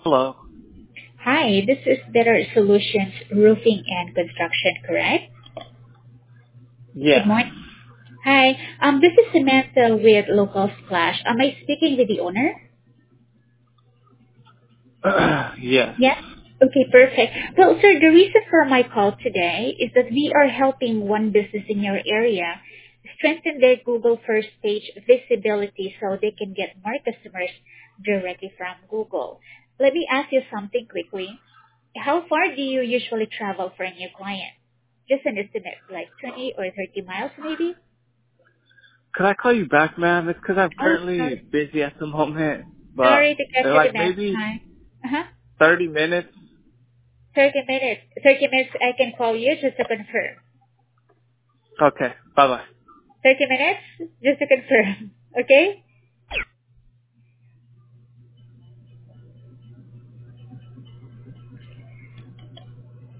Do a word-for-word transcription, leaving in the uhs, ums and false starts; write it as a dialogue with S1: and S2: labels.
S1: Hello.
S2: Hi, this is Better Solutions Roofing and Construction, correct? Good
S1: Yes.
S2: morning. Hi, um, this is Samantha with Local Splash. Am I speaking with the owner?
S1: yes.
S2: Yes. Okay, perfect. Well, sir, the reason for my call today is that we are helping one business in your area strengthen their Google first page visibility so they can get more customers directly from Google. Let me ask you something quickly. How far do you usually travel for a new client? Just an estimate, like twenty or thirty miles maybe?
S1: Could I call you back, ma'am? It's 'cause I'm
S2: Oh,
S1: currently
S2: sorry.
S1: busy at the moment, but
S2: Sorry to catch
S1: uh,
S2: you the
S1: like
S2: best
S1: maybe
S2: time. Uh-huh.
S1: thirty minutes.
S2: thirty minutes. thirty minutes I can call you just to confirm.
S1: Okay. Bye bye.
S2: thirty minutes just to confirm. Okay?